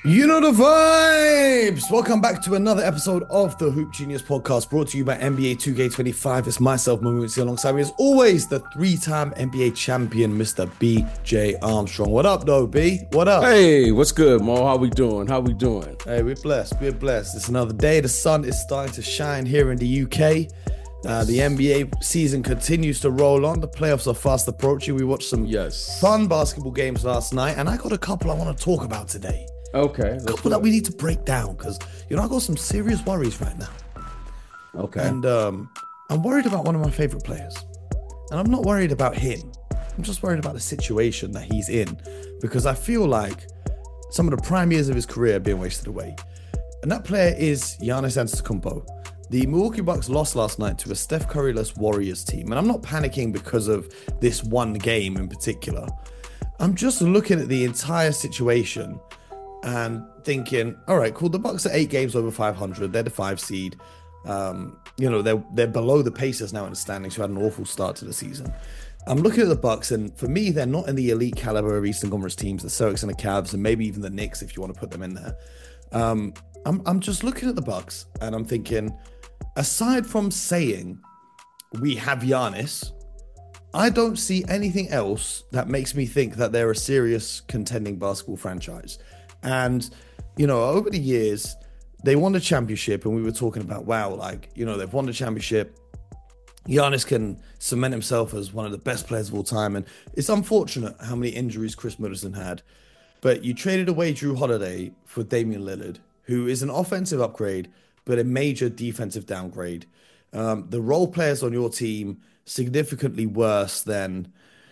You know the vibes! Welcome back to another episode of the Hoop Genius podcast brought to you by NBA 2K25. It's myself, Mamutsi, alongside me as always, the three-time NBA champion, Mr. BJ Armstrong. What up, though, B? What up? Hey, what's good, Mo? How we doing? How we doing? Hey, we're blessed. We're blessed. It's another day. The sun is starting to shine here in the UK. The NBA season continues to roll on. The playoffs are fast approaching. We watched some Yes. fun basketball games last night, and I got a couple I want to talk about today. Okay. A couple that we need to break down because I got some serious worries right now. Okay. And I'm worried about one of my favorite players. And I'm not worried about him. I'm just worried about the situation that he's in because I feel like some of the prime years of his career are being wasted away. And that player is Giannis Antetokounmpo. The Milwaukee Bucks lost last night to a Steph Curry-less Warriors team. And I'm not panicking because of this one game in particular. I'm just looking at the entire situation and thinking, all right, cool. The Bucks are 8 games over 500. They're the 5 seed. They're below the Pacers now in the standings, who had an awful start to the season. I'm looking at the Bucks, and for me, they're not in the elite caliber of Eastern Conference teams, the Celtics and the Cavs, and maybe even the Knicks if you want to put them in there. I'm just looking at the Bucks, and I'm thinking, aside from saying we have Giannis, I don't see anything else that makes me think that they're a serious contending basketball franchise. And, over the years, they won the championship, and we were talking about, wow, they've won the championship. Giannis can cement himself as one of the best players of all time. And it's unfortunate how many injuries Chris Middleton had. But you traded away Drew Holiday for Damian Lillard, who is an offensive upgrade, but a major defensive downgrade. The role players on your team significantly worse than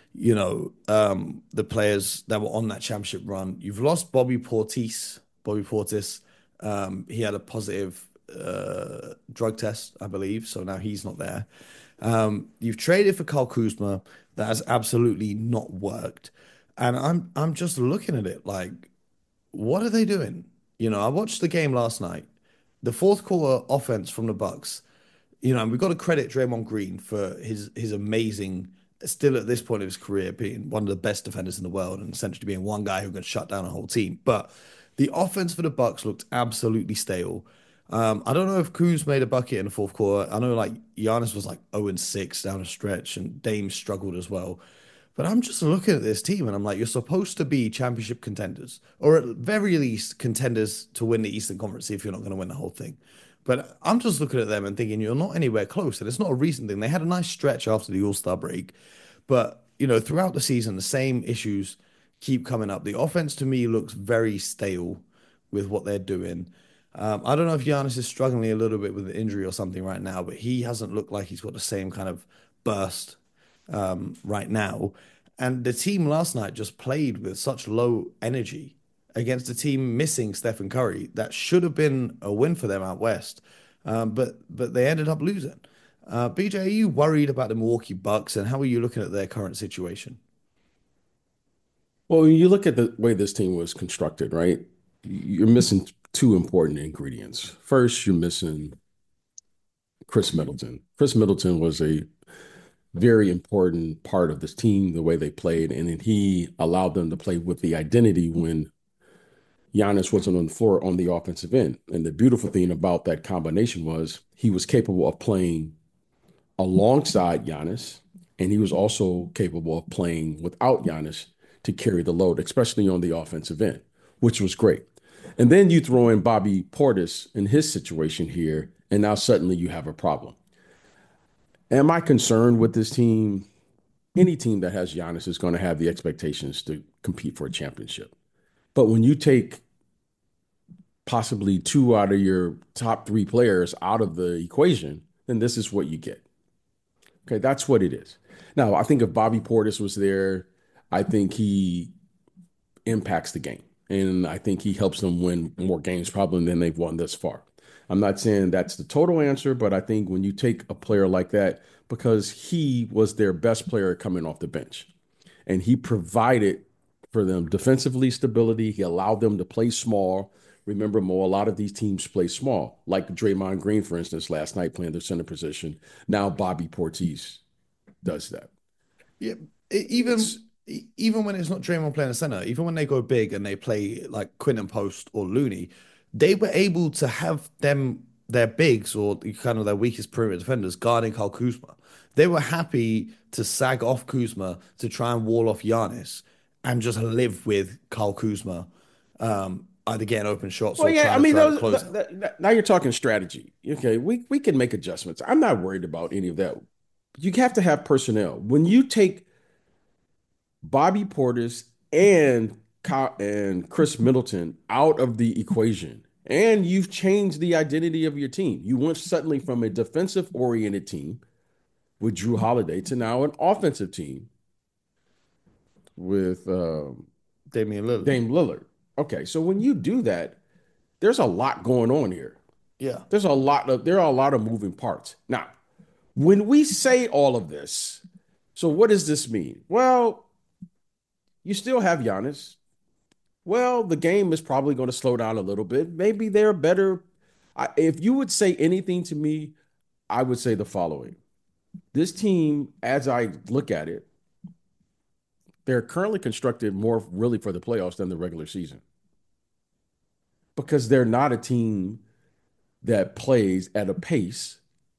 the players that were on that championship run. You've lost Bobby Portis. He had a positive drug test, I believe, so now he's not there. You've traded for Kyle Kuzma. That has absolutely not worked. And I'm just looking at it like, what are they doing? I watched the game last night. The fourth quarter offense from the Bucks. And we've got to credit Draymond Green for his amazing, still at this point of his career, being one of the best defenders in the world and essentially being one guy who could shut down a whole team. But the offense for the Bucks looked absolutely stale. I don't know if Kuz made a bucket in the fourth quarter. I know Giannis was 0-6 down a stretch and Dame struggled as well. But I'm just looking at this team and I'm like, you're supposed to be championship contenders, or at very least contenders to win the Eastern Conference if you're not going to win the whole thing. But I'm just looking at them and thinking you're not anywhere close. And it's not a recent thing. They had a nice stretch after the All-Star break. But, throughout the season, the same issues keep coming up. The offense to me looks very stale with what they're doing. I don't know if Giannis is struggling a little bit with an injury or something right now, but he hasn't looked like he's got the same kind of burst right now. And the team last night just played with such low energy against a team missing Stephen Curry. That should have been a win for them out west, but they ended up losing. BJ, are you worried about the Milwaukee Bucks, and how are you looking at their current situation? Well, when you look at the way this team was constructed, right? You're missing two important ingredients. First, you're missing Chris Middleton. Chris Middleton was a very important part of this team, the way they played, and then he allowed them to play with the identity when Giannis wasn't on the floor on the offensive end. And the beautiful thing about that combination was he was capable of playing alongside Giannis, and he was also capable of playing without Giannis to carry the load, especially on the offensive end, which was great. And then you throw in Bobby Portis in his situation here, and now suddenly you have a problem. Am I concerned with this team? Any team that has Giannis is going to have the expectations to compete for a championship. But when you take possibly two out of your top three players out of the equation, then this is what you get. Okay, that's what it is. Now, I think if Bobby Portis was there, I think he impacts the game. And I think he helps them win more games probably than they've won thus far. I'm not saying that's the total answer, but I think when you take a player like that, because he was their best player coming off the bench, and he provided for them defensively stability. He allowed them to play small. Remember, Mo, a lot of these teams play small, like Draymond Green, for instance, last night playing the center position. Now Bobby Portis does that. Yeah, even It's even when it's not Draymond playing the center, even when they go big and they play like Quinton Post or Looney, they were able to have their bigs or kind of their weakest perimeter defenders guarding Kyle Kuzma. They were happy to sag off Kuzma to try and wall off Giannis and just live with Kyle Kuzma, either getting open shots Well, or yeah, trying I to mean, throw out a those, closeout. now you're talking strategy. Okay, we can make adjustments. I'm not worried about any of that. You have to have personnel. When you take Bobby Portis and Chris Middleton out of the equation, and you've changed the identity of your team. You went suddenly from a defensive oriented team with Drew Holiday to now an offensive team with Damian Lillard. Dame Lillard. Okay, so when you do that, there's a lot going on here. Yeah. There are a lot of moving parts. Now, when we say all of this, so what does this mean? Well, you still have Giannis. Well, the game is probably going to slow down a little bit. Maybe they're better. If you would say anything to me, I would say the following. This team, as I look at it, they're currently constructed more really for the playoffs than the regular season because they're not a team that plays at a pace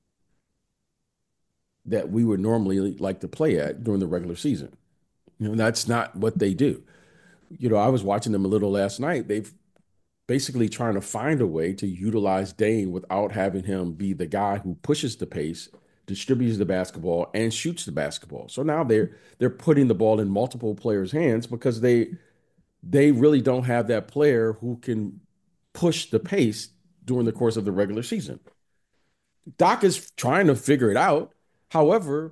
that we would normally like to play at during the regular season. That's not what they do. I was watching them a little last night. They've basically trying to find a way to utilize Dame without having him be the guy who pushes the pace, distributes the basketball, and shoots the basketball. So now they're putting the ball in multiple players' hands because they really don't have that player who can push the pace during the course of the regular season. Doc is trying to figure it out. However,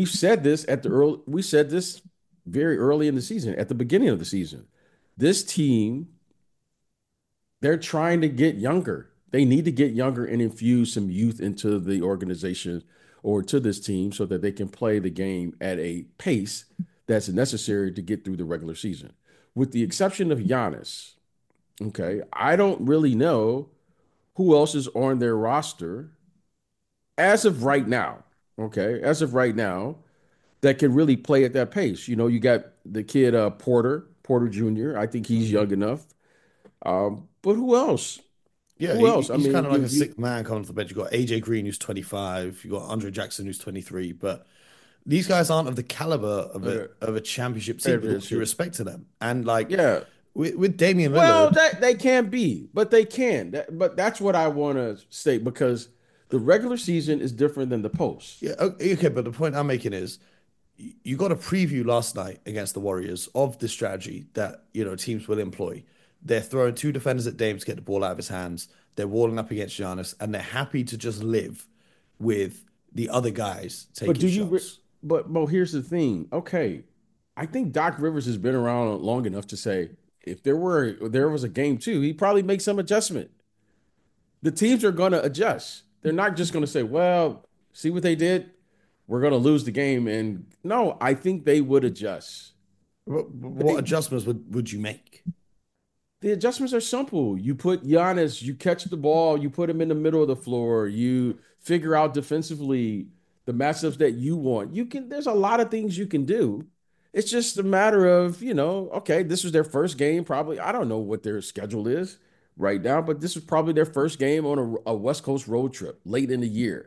we said this very early in the season, at the beginning of the season. This team, they're trying to get younger. They need to get younger and infuse some youth into the organization or to this team so that they can play the game at a pace that's necessary to get through the regular season. With the exception of Giannis, okay, I don't really know who else is on their roster as of right now. Okay, as of right now, that can really play at that pace. You got the kid Porter Jr. I think he's young enough. But who else? Yeah, Who else? I he's kind mean, of like a sixth man coming off the bench. You've got AJ Green, who's 25. You've got Andre Jackson, who's 23. But these guys aren't of the caliber okay, of a championship team, with all that's due true. respect to them. And like Yeah. with Damian Well, Lillard, that they can be, but they can. But that's what I want to state because the regular season is different than the post. yeah, okay, but the point I'm making is you got a preview last night against the Warriors of the strategy that teams will employ. They're throwing two defenders at Dame to get the ball out of his hands. They're walling up against Giannis, and they're happy to just live with the other guys But taking do you? shots. But here's the thing. Okay, I think Doc Rivers has been around long enough to say if there was a game two, he'd probably make some adjustment. The teams are going to adjust. They're not just going to say, "Well, see what they did. We're going to lose the game." And no, I think they would adjust. What They adjustments would you make? The adjustments are simple. You put Giannis, you catch the ball, you put him in the middle of the floor, you figure out defensively the matchups that you want. There's a lot of things you can do. It's just a matter of, okay, this was their first game, probably. I don't know what their schedule is right now, but this is probably their first game on a West Coast road trip late in the year.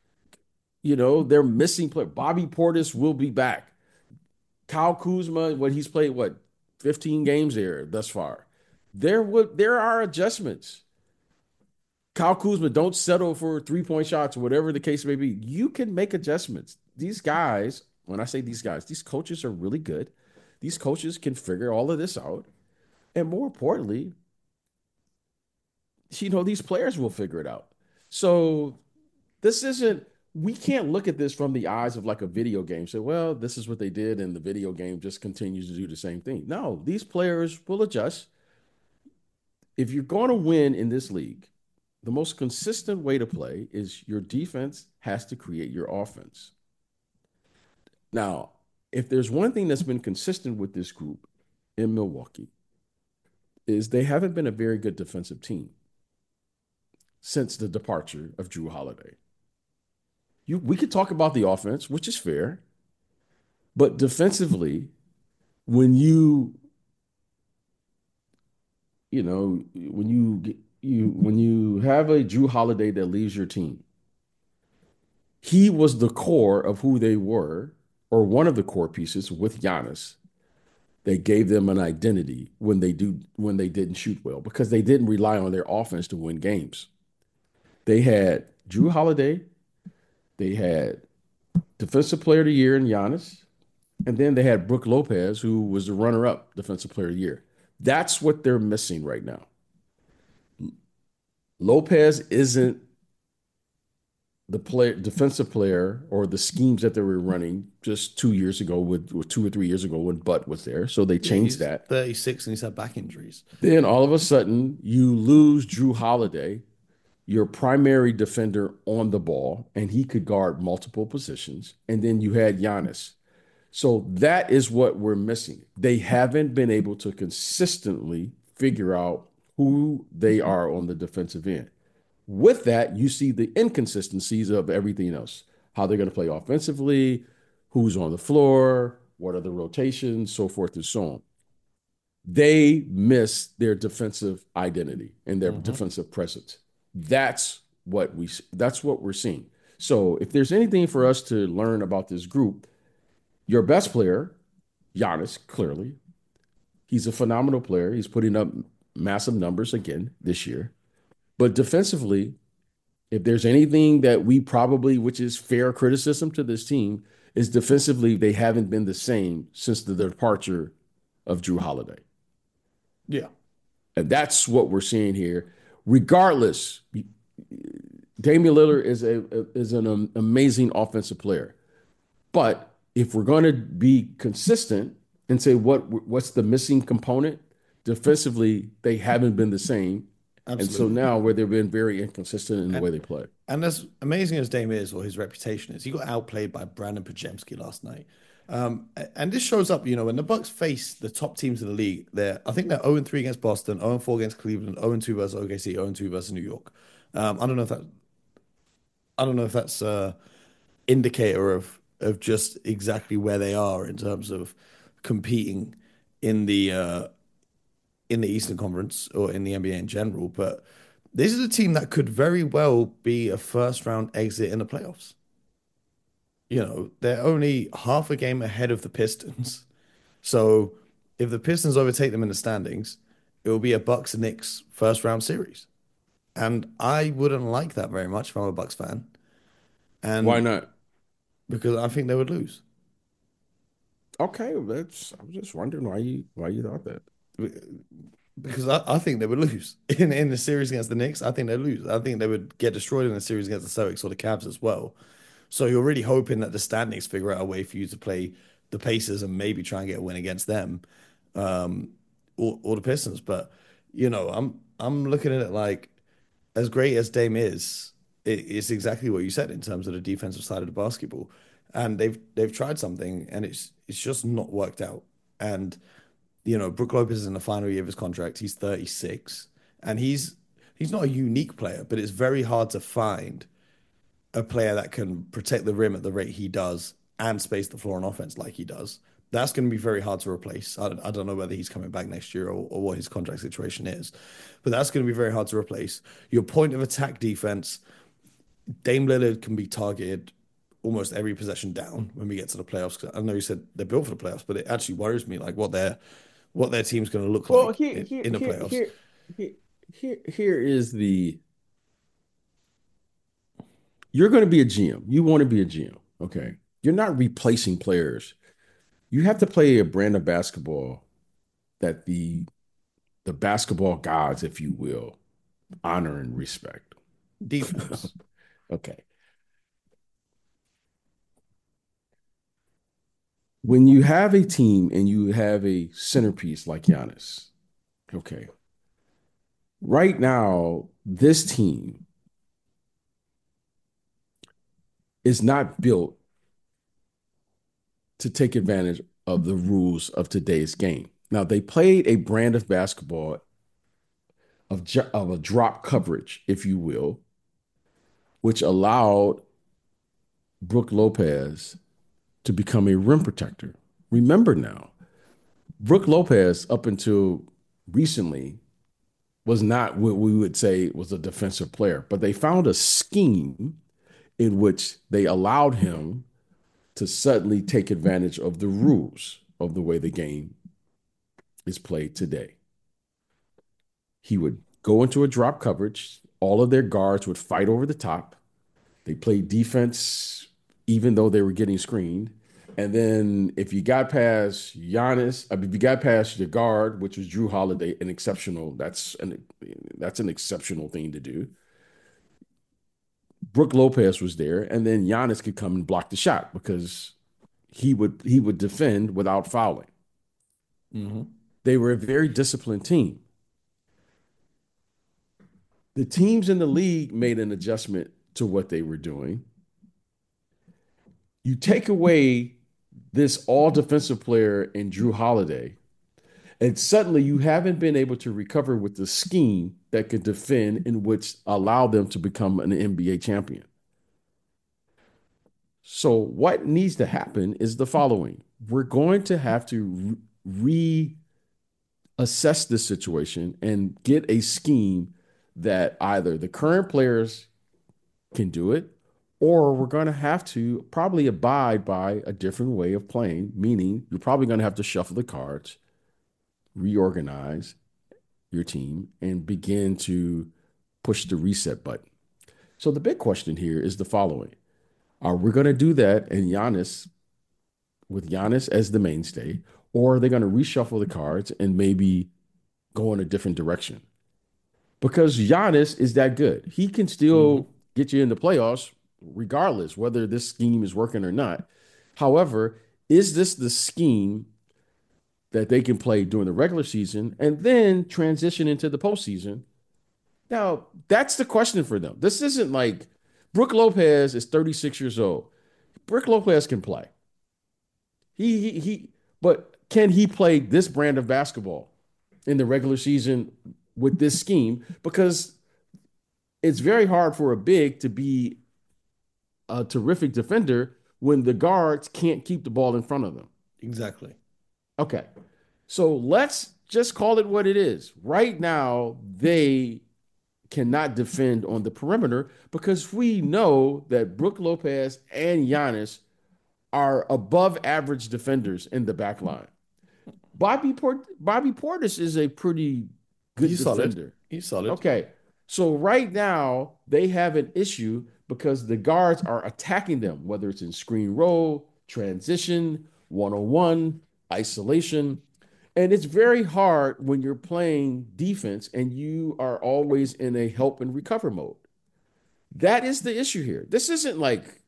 They're missing play. Bobby Portis will be back. Kyle Kuzma, he's played 15 games there thus far. There are adjustments. Kyle Kuzma, don't settle for 3-point shots, whatever the case may be. You can make adjustments. These guys, when I say these guys, these coaches are really good. These coaches can figure all of this out. And more importantly, these players will figure it out. So this isn't, we can't look at this from the eyes of like a video game. Say, well, this is what they did, and the video game just continues to do the same thing. No, these players will adjust. If you're going to win in this league, the most consistent way to play is your defense has to create your offense. Now, if there's one thing that's been consistent with this group in Milwaukee, is they haven't been a very good defensive team since the departure of Drew Holiday. We could talk about the offense, which is fair, but defensively, when you know when when you have a Drew Holiday that leaves your team, he was the core of who they were, or one of the core pieces with Giannis. They gave them an identity when they didn't shoot well because they didn't rely on their offense to win games. They had Drew Holiday, they had Defensive Player of the Year in Giannis, and then they had Brook Lopez, who was the runner-up Defensive Player of the Year. That's what they're missing right now. Lopez isn't the defensive player or the schemes that they were running just 2 years ago with 2 or 3 years ago when Butt was there. So they Yeah, changed he's that. 36 and he's had back injuries. Then all of a sudden you lose Drew Holiday, your primary defender on the ball, and he could guard multiple positions. And then you had Giannis. So that is what we're missing. They haven't been able to consistently figure out who they are on the defensive end. With that, you see the inconsistencies of everything else, how they're going to play offensively, who's on the floor, what are the rotations, so forth and so on. They miss their defensive identity and their Hmm. defensive presence. That's what we're seeing. So if there's anything for us to learn about this group, your best player, Giannis, clearly, he's a phenomenal player. He's putting up massive numbers again this year. But defensively, if there's anything that we probably, which is fair criticism to this team, is defensively, they haven't been the same since the departure of Drew Holiday. Yeah. And that's what we're seeing here. Regardless, Damian Lillard is an amazing offensive player. But if we're going to be consistent and say what's the missing component, defensively, they haven't been the same. And so Absolutely. now where they've been very inconsistent in the And way they play. and as amazing as Dame is, or his reputation is, he got outplayed by Brandon Pajemski last night. And this shows up, when the Bucks face the top teams in the league, I think they're 0-3 against Boston, 0-4 against Cleveland, 0-2 versus OKC, 0-2 versus New York. I don't know if that's indicator of just exactly where they are in terms of competing in the Eastern Conference or in the NBA in general, but this is a team that could very well be a first round exit in the playoffs. They're only half a game ahead of the Pistons. So if the Pistons overtake them in the standings, it will be a Bucks and Knicks first round series. And I wouldn't like that very much if I'm a Bucks fan. Why And not? because I think they would lose. Okay, that's I'm just wondering why you thought that. Because I think they would lose in the series against the Knicks. I think they lose. I think they would get destroyed in the series against the Celtics or the Cavs as well. So you're really hoping that the standings figure out a way for you to play the Pacers and maybe try and get a win against them, um, or the Pistons. But I'm looking at it like as great as Dame is, it's exactly what you said in terms of the defensive side of the basketball, and they've tried something and it's just not worked out. And Brook Lopez is in the final year of his contract. He's 36, and he's not a unique player, but it's very hard to find a player that can protect the rim at the rate he does and space the floor on offense like he does. That's going to be very hard to replace. I don't know whether he's coming back next year or what his contract situation is, but that's going to be very hard to replace. Your point of attack defense, Dame Lillard can be targeted almost every possession down when we get to the playoffs. 'Cause I know you said they're built for the playoffs, but it actually worries me like what their team's going to look Well, like in the playoffs. here, here is the you're going to be a GM. You want to be a GM. Okay. You're not replacing players. You have to play a brand of basketball that the basketball gods, if you will, honor and respect. Defense. Okay. When you have a team and you have a centerpiece like Giannis, okay, right now, this team is not built to take advantage of the rules of today's game. Now, they played a brand of basketball of a drop coverage, if you will, which allowed Brook Lopez to become a rim protector. Remember now, Brooke Lopez, up until recently, was not what we would say was a defensive player, but they found a scheme in which they allowed him to suddenly take advantage of the rules of the way the game is played today. He would go into a drop coverage. All of their guards would fight over the top. They played defense even though they were getting screened. And then if you got past Giannis, I mean, if you got past your guard, which was Drew Holiday, that's an exceptional thing to do. Brooke Lopez was there, and then Giannis could come and block the shot because he would defend without fouling. Mm-hmm. They were a very disciplined team. The teams in the league made an adjustment to what they were doing. You take away this all defensive player in Drew Holiday, and suddenly you haven't been able to recover with the scheme that could defend in which allowed them to become an NBA champion. So, what needs to happen is the following: we're going to have to reassess this situation and get a scheme that either the current players can do it, or we're going to have to probably abide by a different way of playing, meaning you're probably going to have to shuffle the cards, reorganize your team, and begin to push the reset button. So the big question here is the following. Are we going to do that and Giannis with Giannis as the mainstay, or are they going to reshuffle the cards and maybe go in a different direction? Because Giannis is that good. He can Mm-hmm. still get you in the playoffs regardless whether this scheme is working or not. However, is this the scheme that they can play during the regular season and then transition into the postseason? Now, that's the question for them. This isn't like Brooke Lopez is 36 years old. Brooke Lopez can play. But can he play this brand of basketball in the regular season with this scheme? Because it's very hard for a big to be a terrific defender when the guards can't keep the ball in front of them. Exactly. Okay. So let's just call it what it is. Right now, they cannot defend on the perimeter because we know that Brooke Lopez and Giannis are above average defenders in the back line. Bobby Portis is a pretty good He's solid. defender. He's solid. Okay. So right now they have an issue because the guards are attacking them, whether it's in screen roll, transition, one-on-one, isolation. And it's very hard when you're playing defense and you are always in a help and recover mode. That is the issue here. This isn't like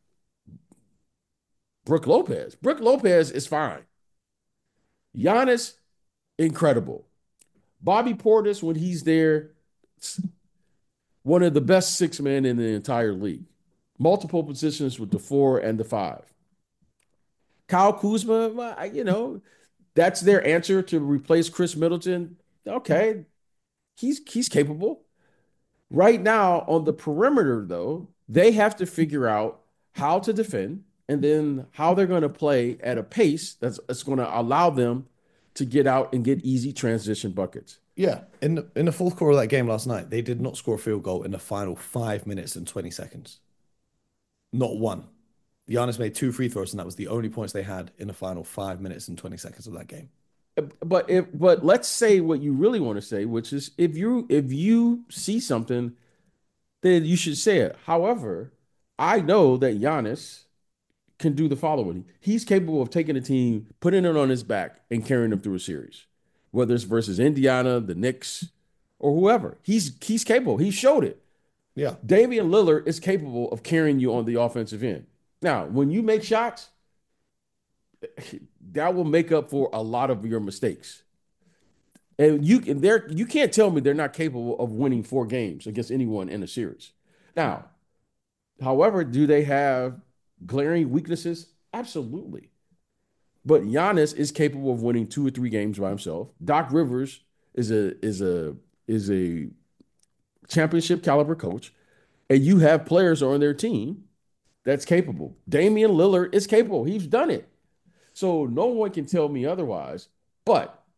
Brooke Lopez. Brooke Lopez is fine. Giannis, incredible. Bobby Portis, when he's there, one of the best six men in the entire league. Multiple positions with the 4 and the 5. Kyle Kuzma, that's their answer to replace Chris Middleton. Okay, he's capable. Right now on the perimeter, though, they have to figure out how to defend and then how they're going to play at a pace that's going to allow them to get out and get easy transition buckets. Yeah. In the fourth quarter of that game last night, they did not score a field goal in the final 5 minutes and 20 seconds. Not one. Giannis made two free throws, and that was the only points they had in the final 5 minutes and 20 seconds of that game. But let's say what you really want to say, which is if you see something, then you should say it. However, I know that Giannis can do the following. He's capable of taking a team, putting it on his back, and carrying them through a series, whether it's versus Indiana, the Knicks, or whoever. He's capable. He showed it. Yeah. Damian Lillard is capable of carrying you on the offensive end. Now, when you make shots, that will make up for a lot of your mistakes. And you can't tell me they're not capable of winning 4 games against anyone in a series. Now, however, do they have glaring weaknesses? Absolutely. But Giannis is capable of winning 2 or 3 games by himself. Doc Rivers is a championship caliber coach, and you have players on their team that's capable. Damian Lillard is capable. He's done it. So no one can tell me otherwise. But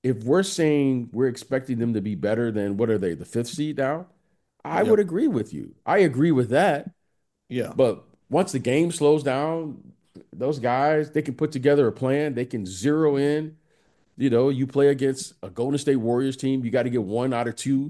if we're saying we're expecting them to be better than what are they, the fifth seed now? I would Yep. agree with you. I agree with that. Yeah. But once the game slows down, those guys, they can put together a plan. They can zero in. You play against a Golden State Warriors team, you got to get one out of two.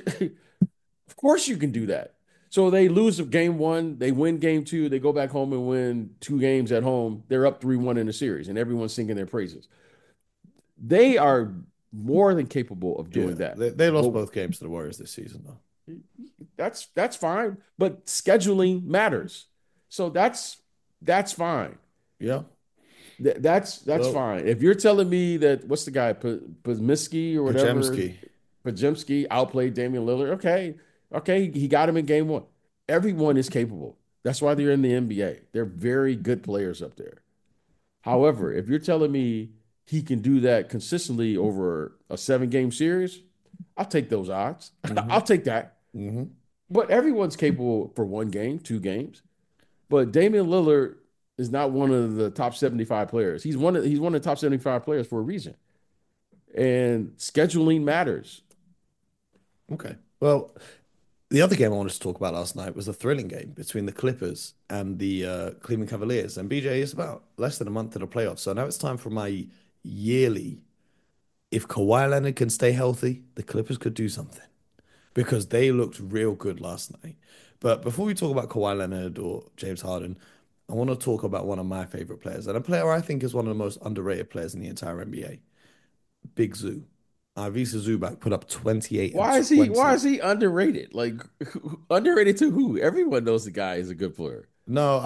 Of course you can do that. So they lose game one, they win game two, they go back home and win two games at home. They're up 3-1 in the series, and everyone's singing their praises. They are more than capable of Yeah. doing that. They lost But both games to the Warriors this season, though. that's fine. But scheduling matters. So that's fine. Yeah. That's Well, fine. If you're telling me that what's the guy, Pazmiski or whatever, Pajemski. Pajemski outplayed Damian Lillard, okay, he got him in game one. Everyone is capable. That's why they're in the NBA. They're very good players up there. However, if you're telling me he can do that consistently over a 7-game series, I'll take those odds. Hmm. I'll take that. Hmm. But everyone's capable for 1 game, 2 games. But Damian Lillard is not one of the top 75 players. He's one of the top 75 players for a reason. And scheduling matters. Okay. Well, the other game I wanted to talk about last night was a thrilling game between the Clippers and the Cleveland Cavaliers. And BJ is about less than a month to the playoffs. So now it's time for my yearly. If Kawhi Leonard can stay healthy, the Clippers could do something because they looked real good last night. But before we talk about Kawhi Leonard or James Harden, I want to talk about one of my favorite players and a player I think is one of the most underrated players in the entire NBA, Big Zoo. Ivica Zubac put up 28 and Why 20. is he underrated? Like underrated to who? Everyone knows the guy is a good player. No,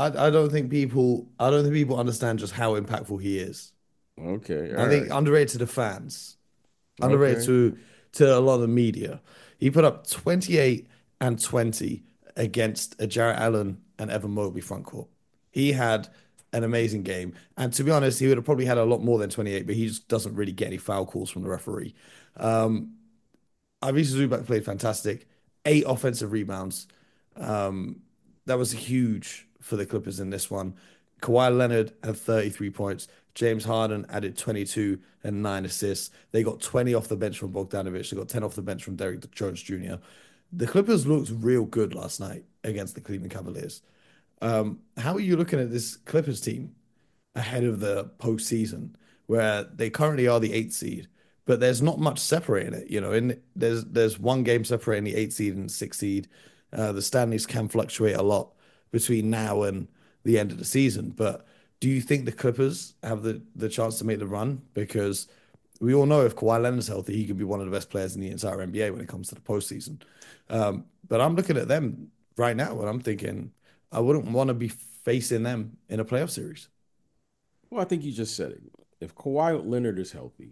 I don't think people understand just how impactful he is. Okay, all I think right. underrated to the fans, underrated Okay. to a lot of the media. He put up 28 and 20 against a Jarrett Allen and Evan Mobley front court. He had an amazing game. And to be honest, he would have probably had a lot more than 28, but he just doesn't really get any foul calls from the referee. Um, Ivica Zubac played fantastic. 8 offensive rebounds. Um, that was huge for the Clippers in this one. Kawhi Leonard had 33 points. James Harden added 22 and 9 assists. They got 20 off the bench from Bogdanovich. They got 10 off the bench from Derrick Jones Jr. The Clippers looked real good last night against the Cleveland Cavaliers. How are you looking at this Clippers team ahead of the postseason, where they currently are the 8th seed, but there's not much separating it. And there's one game separating the 8th seed and 6th seed. The standings can fluctuate a lot between now and the end of the season. But do you think the Clippers have the chance to make the run? Because we all know if Kawhi Leonard's healthy, he could be one of the best players in the entire NBA when it comes to the postseason. But I'm looking at them right now and I'm thinking I wouldn't want to be facing them in a playoff series. Well, I think you just said it. If Kawhi Leonard is healthy,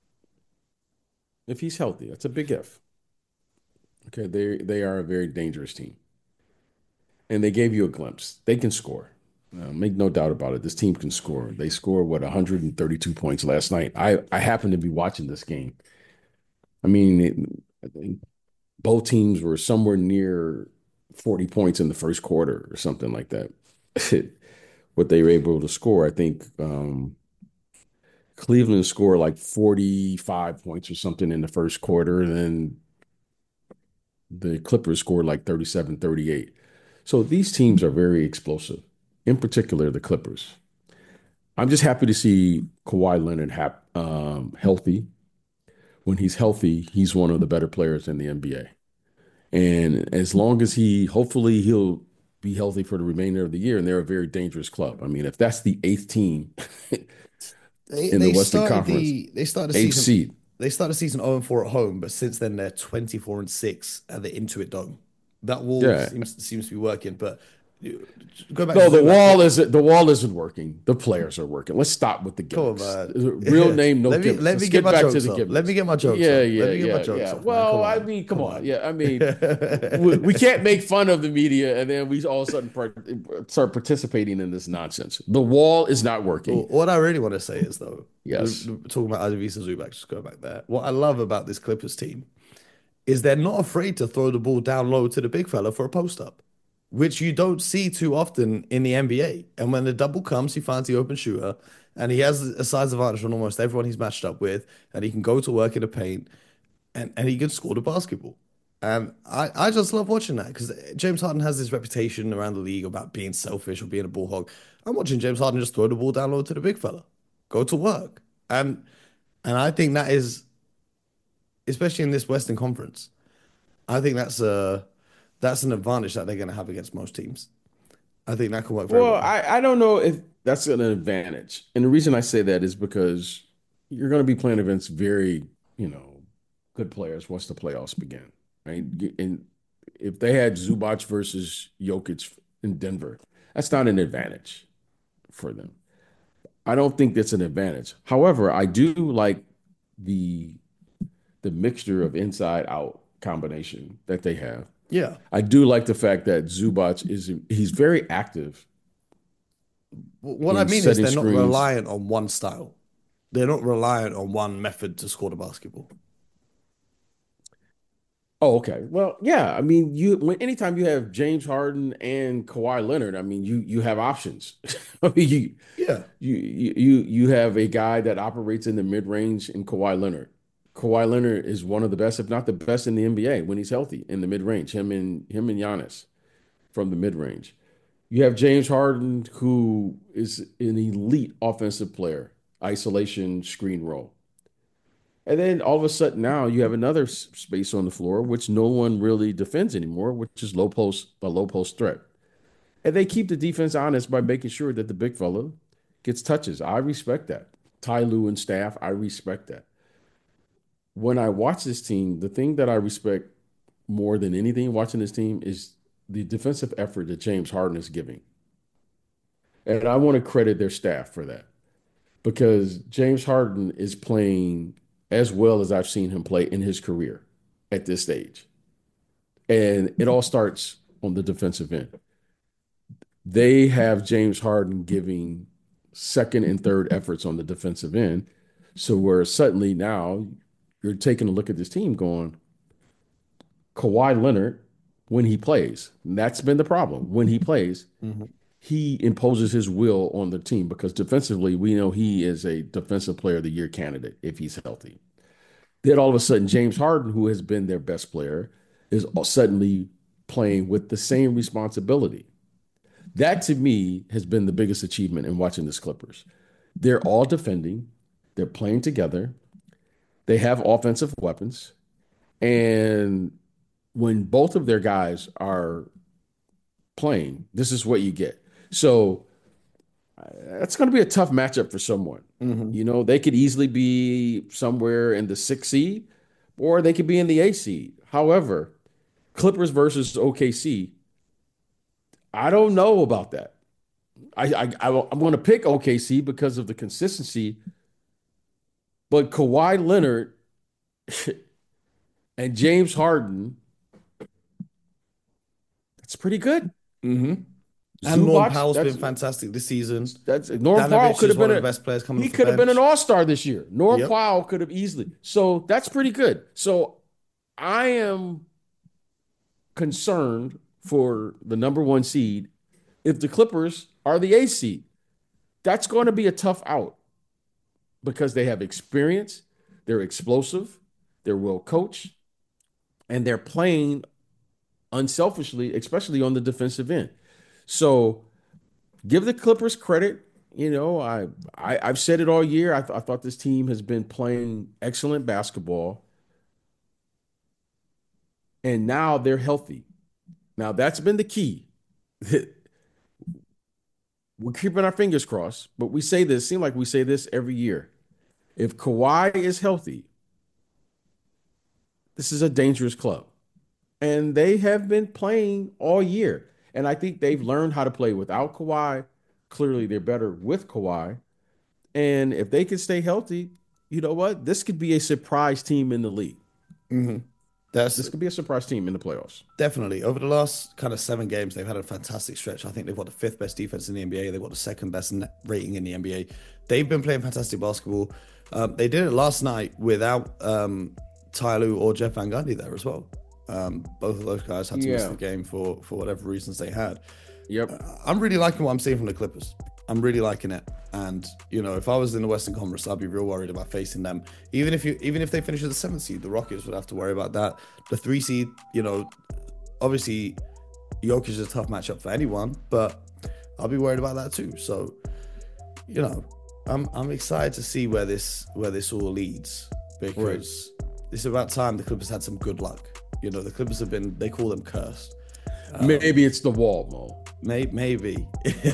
if he's healthy, that's a big if. Okay, they are a very dangerous team, and they gave you a glimpse. They can score. Make no doubt about it. This team can score. They scored what 132 points last night. I happened to be watching this game. I mean, I think both teams were somewhere near 40 points in the first quarter or something like that. What they were able to score, I think Cleveland scored like 45 points or something in the first quarter, and then the Clippers scored like 37, 38. So these teams are very explosive, in particular the Clippers. I'm just happy to see Kawhi Leonard healthy. When he's healthy, he's one of the better players in the NBA. And as long as hopefully he'll be healthy for the remainder of the year, and they're a very dangerous club. I mean, if that's the 8th team They in the they Western started Conference, the they started the eighth season seed. they started the season 0 and 4 at home, but since then they're 24 and 6 at the Intuit Dome. That wall Yeah. seems to be working, but go back to No, the Zubac. wall isn't the wall isn't working. The players are working. Let's stop with the Come on, gimmicks. man. Real name, no gimmicks. Let me Let's get get my back to jokes the off. Let me gimmicks. get my jokes Yeah, off. Let yeah, me get my yeah, jokes yeah. off, man. Come Well, I on. mean, come Come on. on. Yeah, I mean, we can't make fun of the media and then we all of a sudden start participating in this nonsense. The wall is not Well, working. what I really want to say is though, Yes. talking about Ivica Zubac, just go back there. What I love about this Clippers team is they're not afraid to throw the ball down low to the big fella for a post up, which you don't see too often in the NBA. And when the double comes, he finds the open shooter and he has a size advantage on almost everyone he's matched up with, and he can go to work in the paint, and he can score the basketball. And I just love watching that because James Harden has this reputation around the league about being selfish or being a ball hog. I'm watching James Harden just throw the ball down low to the big fella, go to work, and I think that is, especially in this Western Conference, I think that's an advantage that they're going to have against most teams. I think that can work very Well, well. I don't know if that's an advantage. And the reason I say that is because you're going to be playing against very, you know, good players once the playoffs begin, right? And if they had Zubac versus Jokic in Denver, that's not an advantage for them. I don't think that's an advantage. However, I do like the the mixture of inside out combination that they have. Yeah. I do like the fact that Zubac he's very active What I in mean is setting they're not screens. reliant on one style. They're not reliant on one method to score the basketball. Oh, okay. Well, yeah. I mean, anytime you have James Harden and Kawhi Leonard, I mean, you have options. I mean, Yeah. you have a guy that operates in the mid range in Kawhi Leonard. Kawhi Leonard is one of the best, if not the best, in the NBA when he's healthy in the mid range. Him and Giannis from the mid range. You have James Harden, who is an elite offensive player, isolation screen roll. And then all of a sudden now you have another space on the floor which no one really defends anymore, which is a low post threat. And they keep the defense honest by making sure that the big fella gets touches. I respect that. Ty Lue and staff, I respect that. When I watch this team, the thing that I respect more than anything watching this team is the defensive effort that James Harden is giving. And I want to credit their staff for that because James Harden is playing as well as I've seen him play in his career at this stage. And it all starts on the defensive end. They have James Harden giving second and third efforts on the defensive end. So where suddenly now you're taking a look at this team going, Kawhi Leonard, when he plays, and that's been the problem. When he plays, Mhm. he imposes his will on the team because defensively, we know he is a defensive player of the year candidate if he's healthy. Then all of a sudden, James Harden, who has been their best player, is suddenly playing with the same responsibility. That to me has been the biggest achievement in watching this Clippers. They're all defending, they're playing together, they have offensive weapons, and when both of their guys are playing, this is what you get. So that's going to be a tough matchup for someone. Mhm. You know, they could easily be somewhere in the 6th seed, or they could be in the 8th seed. However, Clippers versus OKC, I don't know about that. I'm going to pick OKC because of the consistency, but Kawhi Leonard and James Harden, that's pretty good. Mhm. And Norm Zubac, Powell's been fantastic this season. that's Norm Powell Danovich could is have one been of the best players coming he off the could have been an bench. all-star this year. Norm Yep. Powell could have easily. So that's pretty good. So I am concerned for the number one seed if the Clippers are the 8th seed. That's going to be a tough out because they have experience, they're explosive, they're well coached, and they're playing unselfishly, especially on the defensive end. So give the Clippers credit. You know, I've said it all year. I thought this team has been playing excellent basketball, and now they're healthy. Now that's been the key. We're keeping our fingers crossed, but we say this, seem like we say this every year. If Kawhi is healthy, this is a dangerous club. And they have been playing all year. And I think they've learned how to play without Kawhi. Clearly, they're better with Kawhi. And if they can stay healthy, you know what? This could be a surprise team in the league. Mhm. That's This could be a surprise team in the playoffs. definitely over the last kind of 7 games, they've had a fantastic stretch. I think they've got the fifth best defense in the NBA. They've got the second best net rating in the NBA. They've been playing fantastic basketball. They did it last night without Ty Lue or Jeff Van Gundy there as well. Both of those guys had to miss Yeah. the game for whatever reasons they had. Yep. I'm really liking what I'm seeing from the Clippers. I'm really liking it. And if I was in the Western Conference, I'd be real worried about facing them. Even if they finish as the 7th seed, the Rockets would have to worry about that. The 3 seed, obviously Jokic is a tough matchup for anyone, but I'll be worried about that too. So, I'm excited to see where this all leads, because it's about time the Clippers had some good luck. The Clippers they call them cursed. Maybe it's the wall, Mo. Maybe.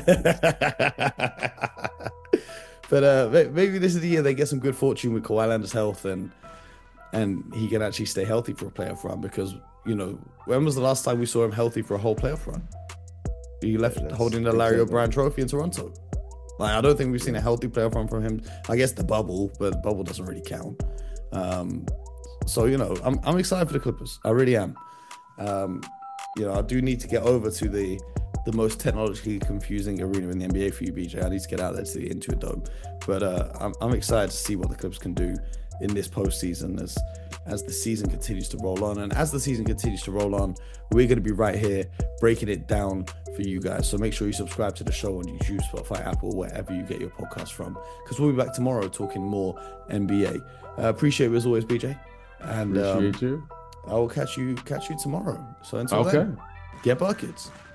But maybe this is the year they get some good fortune with Kawhi Leonard's health, and he can actually stay healthy for a playoff run, because, when was the last time we saw him healthy for a whole playoff run? He left holding the Larry O'Brien trophy in Toronto. Like, I don't think we've seen a healthy playoff run from him. I guess the bubble, but the bubble doesn't really count. So, I'm excited for the Clippers. I really am. I do need to get over to the most technologically confusing arena in the NBA for you, BJ. I need to get out there to the Intuit Dome. But I'm excited to see what the Clippers can do in this postseason as the season continues to roll on. And as the season continues to roll on, we're going to be right here breaking it down for you guys. So make sure you subscribe to the show on YouTube, Spotify, Apple, wherever you get your podcast from, because we'll be back tomorrow talking more NBA. Appreciate it as always, BJ. And appreciate you. I will catch you tomorrow. So until then, get buckets.